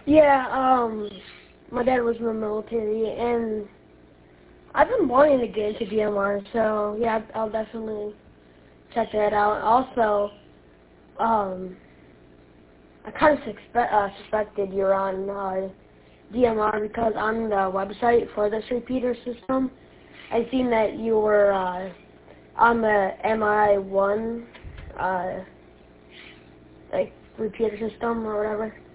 Yeah, my dad was in the military, and I've been wanting to get into DMR, so yeah, I'll definitely check that out. Also, I kind of suspected you're on DMR because on the website for this repeater system, I seen that you were on the MI1 like repeater system or whatever.